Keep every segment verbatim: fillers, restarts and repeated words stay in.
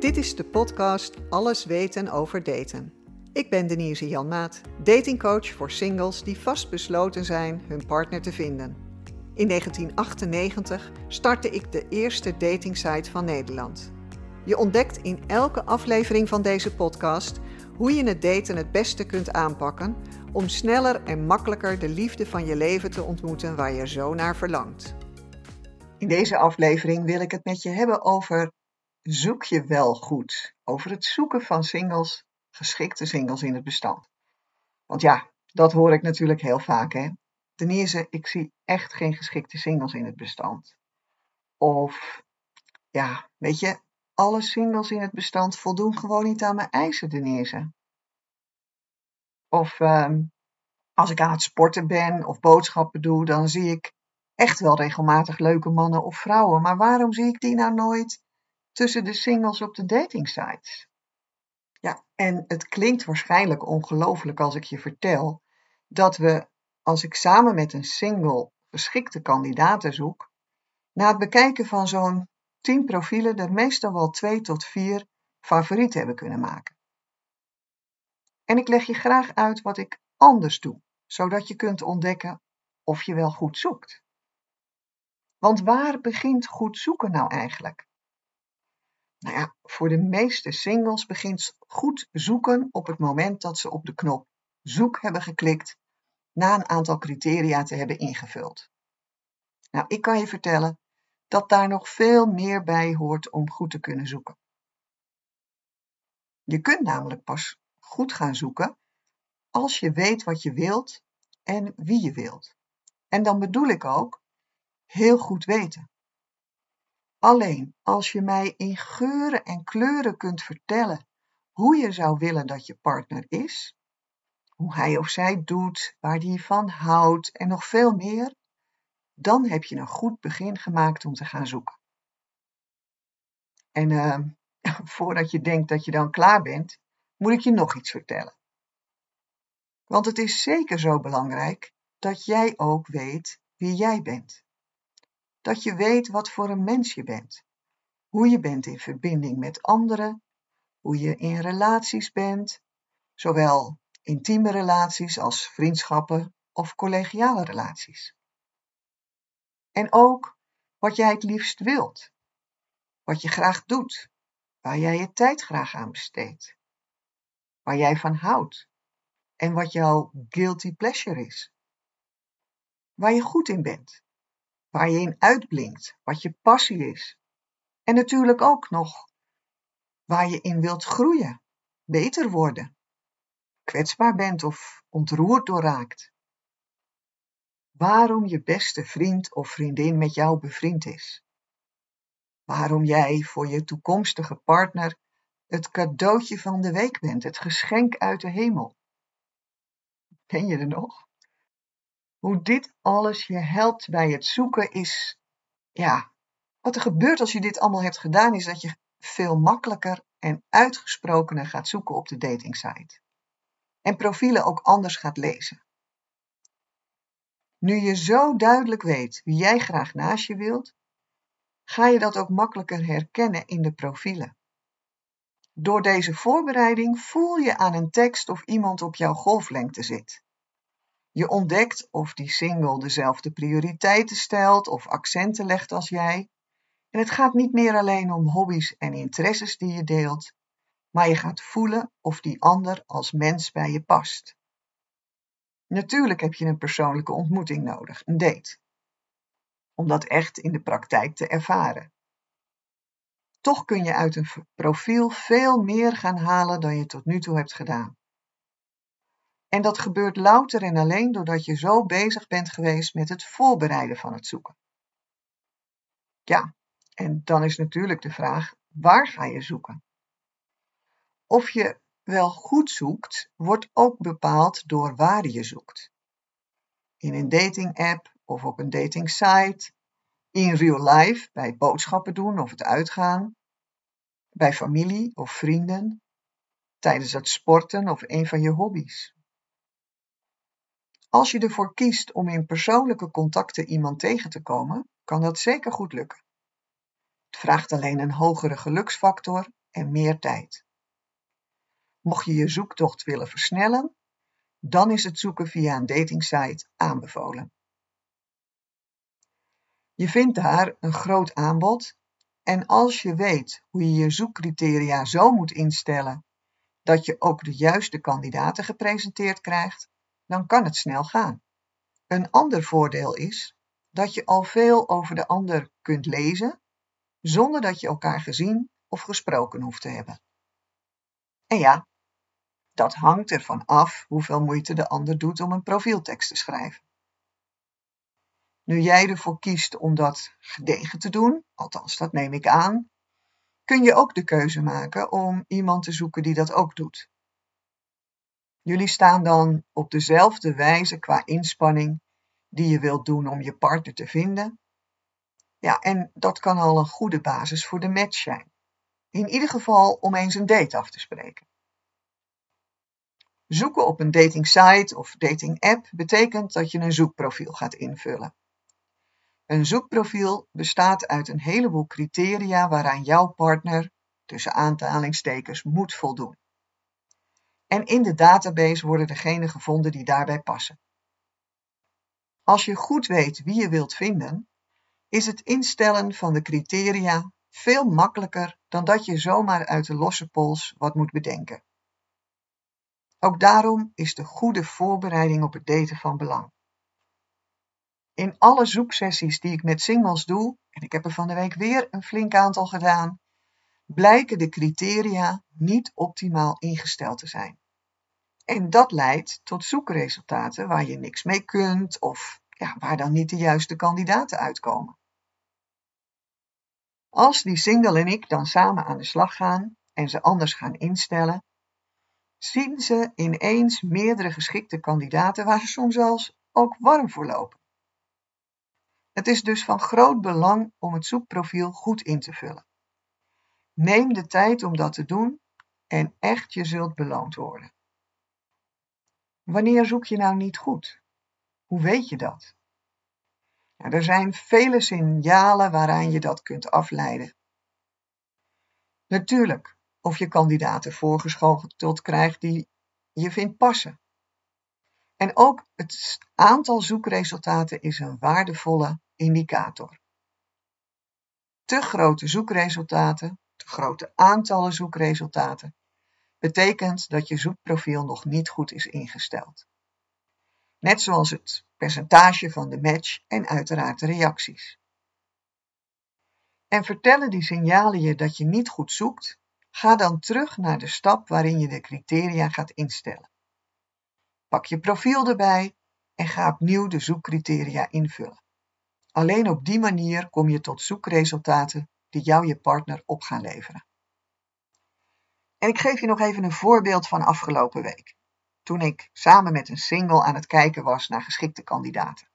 Dit is de podcast Alles weten over daten. Ik ben Denise Janmaat, datingcoach voor singles die vastbesloten zijn hun partner te vinden. In negentien achtennegentig startte ik de eerste datingsite van Nederland. Je ontdekt in elke aflevering van deze podcast hoe je het daten het beste kunt aanpakken om sneller en makkelijker de liefde van je leven te ontmoeten waar je zo naar verlangt. In deze aflevering wil ik het met je hebben over zoek je wel goed? Over het zoeken van singles, geschikte singles in het bestand. Want ja, dat hoor ik natuurlijk heel vaak, hè. Denise, ik zie echt geen geschikte singles in het bestand. Of, ja, weet je, alle singles in het bestand voldoen gewoon niet aan mijn eisen, Denise. Of uh, als ik aan het sporten ben of boodschappen doe, dan zie ik echt wel regelmatig leuke mannen of vrouwen. Maar waarom zie ik die nou nooit tussen de singles op de datingsites? Ja, en het klinkt waarschijnlijk ongelooflijk als ik je vertel dat we, als ik samen met een single geschikte kandidaten zoek, na het bekijken van zo'n tien profielen er meestal wel twee tot vier favoriet hebben kunnen maken. En ik leg je graag uit wat ik anders doe, zodat je kunt ontdekken of je wel goed zoekt. Want waar begint goed zoeken nou eigenlijk? Nou ja, voor de meeste singles begint goed zoeken op het moment dat ze op de knop zoek hebben geklikt, na een aantal criteria te hebben ingevuld. Nou, ik kan je vertellen dat daar nog veel meer bij hoort om goed te kunnen zoeken. Je kunt namelijk pas goed gaan zoeken als je weet wat je wilt en wie je wilt. En dan bedoel ik ook heel goed weten. Alleen als je mij in geuren en kleuren kunt vertellen hoe je zou willen dat je partner is, hoe hij of zij doet, waar hij van houdt en nog veel meer, dan heb je een goed begin gemaakt om te gaan zoeken. En uh, voordat je denkt dat je dan klaar bent, moet ik je nog iets vertellen. Want het is zeker zo belangrijk dat jij ook weet wie jij bent. Dat je weet wat voor een mens je bent. Hoe je bent in verbinding met anderen, hoe je in relaties bent, zowel intieme relaties als vriendschappen of collegiale relaties. En ook wat jij het liefst wilt, wat je graag doet, waar jij je tijd graag aan besteedt, waar jij van houdt en wat jouw guilty pleasure is. Waar je goed in bent, waar je in uitblinkt, wat je passie is. En natuurlijk ook nog waar je in wilt groeien, beter worden, kwetsbaar bent of ontroerd door raakt. Waarom je beste vriend of vriendin met jou bevriend is. Waarom jij voor je toekomstige partner het cadeautje van de week bent, het geschenk uit de hemel. Ken je er nog? Hoe dit alles je helpt bij het zoeken is, ja, wat er gebeurt als je dit allemaal hebt gedaan, is dat je veel makkelijker en uitgesprokener gaat zoeken op de datingsite. En profielen ook anders gaat lezen. Nu je zo duidelijk weet wie jij graag naast je wilt, ga je dat ook makkelijker herkennen in de profielen. Door deze voorbereiding voel je aan een tekst of iemand op jouw golflengte zit. Je ontdekt of die single dezelfde prioriteiten stelt of accenten legt als jij. En het gaat niet meer alleen om hobby's en interesses die je deelt, maar je gaat voelen of die ander als mens bij je past. Natuurlijk heb je een persoonlijke ontmoeting nodig, een date, om dat echt in de praktijk te ervaren. Toch kun je uit een profiel veel meer gaan halen dan je tot nu toe hebt gedaan. En dat gebeurt louter en alleen doordat je zo bezig bent geweest met het voorbereiden van het zoeken. Ja, en dan is natuurlijk de vraag, waar ga je zoeken? Of je wel goed zoekt, wordt ook bepaald door waar je zoekt. In een dating app of op een dating site, in real life, bij boodschappen doen of het uitgaan, bij familie of vrienden, tijdens het sporten of een van je hobby's. Als je ervoor kiest om in persoonlijke contacten iemand tegen te komen, kan dat zeker goed lukken. Het vraagt alleen een hogere geluksfactor en meer tijd. Mocht je je zoektocht willen versnellen, dan is het zoeken via een datingsite aanbevolen. Je vindt daar een groot aanbod en als je weet hoe je je zoekcriteria zo moet instellen dat je ook de juiste kandidaten gepresenteerd krijgt, dan kan het snel gaan. Een ander voordeel is dat je al veel over de ander kunt lezen zonder dat je elkaar gezien of gesproken hoeft te hebben. En ja, dat hangt ervan af hoeveel moeite de ander doet om een profieltekst te schrijven. Nu jij ervoor kiest om dat gedegen te doen, althans dat neem ik aan, kun je ook de keuze maken om iemand te zoeken die dat ook doet. Jullie staan dan op dezelfde wijze qua inspanning die je wilt doen om je partner te vinden. Ja, en dat kan al een goede basis voor de match zijn. In ieder geval om eens een date af te spreken. Zoeken op een datingsite of dating-app betekent dat je een zoekprofiel gaat invullen. Een zoekprofiel bestaat uit een heleboel criteria waaraan jouw partner, tussen aanhalingstekens, moet voldoen. En in de database worden degenen gevonden die daarbij passen. Als je goed weet wie je wilt vinden, is het instellen van de criteria veel makkelijker dan dat je zomaar uit de losse pols wat moet bedenken. Ook daarom is de goede voorbereiding op het daten van belang. In alle zoeksessies die ik met singles doe, en ik heb er van de week weer een flink aantal gedaan, blijken de criteria niet optimaal ingesteld te zijn. En dat leidt tot zoekresultaten waar je niks mee kunt of ja, waar dan niet de juiste kandidaten uitkomen. Als die single en ik dan samen aan de slag gaan en ze anders gaan instellen, zien ze ineens meerdere geschikte kandidaten waar ze soms zelfs ook warm voor lopen. Het is dus van groot belang om het zoekprofiel goed in te vullen. Neem de tijd om dat te doen en echt je zult beloond worden. Wanneer zoek je nou niet goed? Hoe weet je dat? Nou, er zijn vele signalen waaraan je dat kunt afleiden. Natuurlijk, of je kandidaten voorgeschoteld krijgt die je vindt passen. En ook het aantal zoekresultaten is een waardevolle indicator. Te grote zoekresultaten, te grote aantallen zoekresultaten, betekent dat je zoekprofiel nog niet goed is ingesteld. Net zoals het percentage van de match en uiteraard de reacties. En vertellen die signalen je dat je niet goed zoekt, ga dan terug naar de stap waarin je de criteria gaat instellen. Pak je profiel erbij en ga opnieuw de zoekcriteria invullen. Alleen op die manier kom je tot zoekresultaten die jou je partner op gaan leveren. En ik geef je nog even een voorbeeld van afgelopen week, toen ik samen met een single aan het kijken was naar geschikte kandidaten.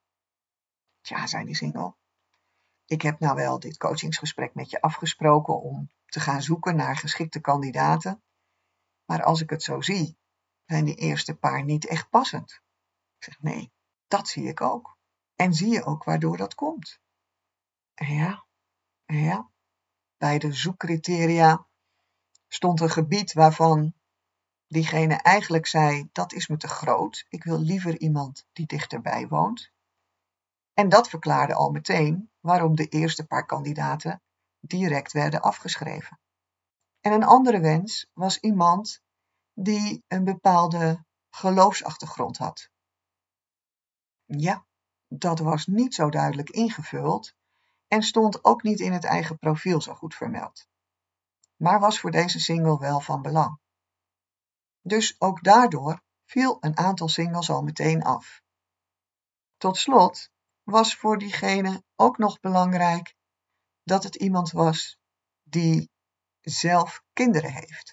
Tja, zei die single, ik heb nou wel dit coachingsgesprek met je afgesproken om te gaan zoeken naar geschikte kandidaten, maar als ik het zo zie, zijn die eerste paar niet echt passend. Ik zeg, nee, dat zie ik ook. En zie je ook waardoor dat komt? Ja, ja. Bij de zoekcriteria stond een gebied waarvan diegene eigenlijk zei, dat is me te groot. Ik wil liever iemand die dichterbij woont. En dat verklaarde al meteen waarom de eerste paar kandidaten direct werden afgeschreven. En een andere wens was iemand die een bepaalde geloofsachtergrond had. Ja, dat was niet zo duidelijk ingevuld en stond ook niet in het eigen profiel zo goed vermeld. Maar was voor deze single wel van belang. Dus ook daardoor viel een aantal singles al meteen af. Tot slot was voor diegene ook nog belangrijk dat het iemand was die zelf kinderen heeft.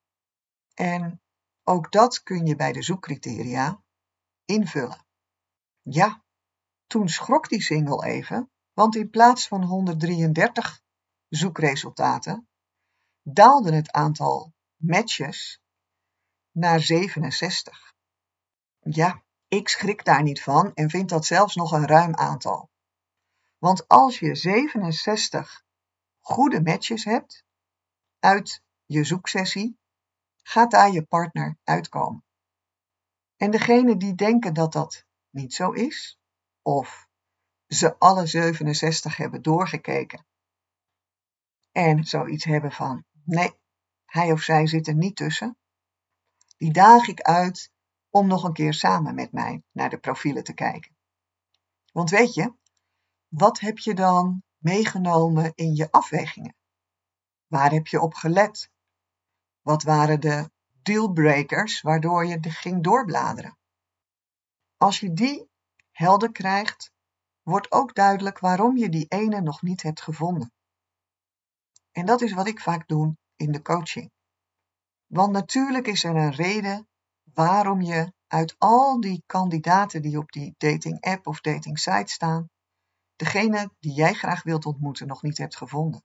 En ook dat kun je bij de zoekcriteria invullen. Ja, toen schrok die single even, want in plaats van honderddrieëndertig zoekresultaten daalde het aantal matches naar zevenenzestig. Ja, ik schrik daar niet van en vind dat zelfs nog een ruim aantal. Want als je zevenenzestig goede matches hebt, uit je zoeksessie, gaat daar je partner uitkomen. En degene die denken dat dat niet zo is, of ze alle zevenenzestig hebben doorgekeken en zoiets hebben van, nee, hij of zij zit er niet tussen, die daag ik uit om nog een keer samen met mij naar de profielen te kijken. Want weet je, wat heb je dan meegenomen in je afwegingen? Waar heb je op gelet? Wat waren de dealbreakers waardoor je ging doorbladeren? Als je die helder krijgt, wordt ook duidelijk waarom je die ene nog niet hebt gevonden. En dat is wat ik vaak doe in de coaching. Want natuurlijk is er een reden waarom je uit al die kandidaten die op die dating app of dating site staan, degene die jij graag wilt ontmoeten nog niet hebt gevonden.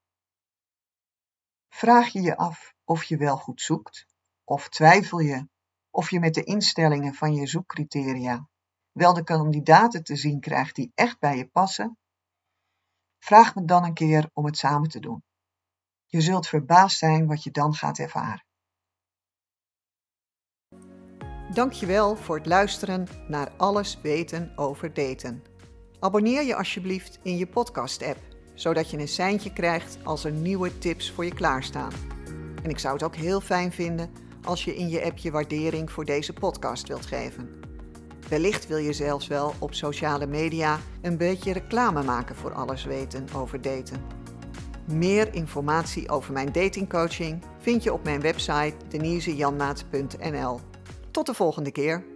Vraag je je af of je wel goed zoekt, of twijfel je of je met de instellingen van je zoekcriteria wel de kandidaten te zien krijgt die echt bij je passen? Vraag me dan een keer om het samen te doen. Je zult verbaasd zijn wat je dan gaat ervaren. Dankjewel voor het luisteren naar Alles weten over daten. Abonneer je alsjeblieft in je podcast-app, zodat je een seintje krijgt als er nieuwe tips voor je klaarstaan. En ik zou het ook heel fijn vinden als je in je app je waardering voor deze podcast wilt geven. Wellicht wil je zelfs wel op sociale media een beetje reclame maken voor Alles weten over daten. Meer informatie over mijn datingcoaching vind je op mijn website denise janmaat punt n l. Tot de volgende keer.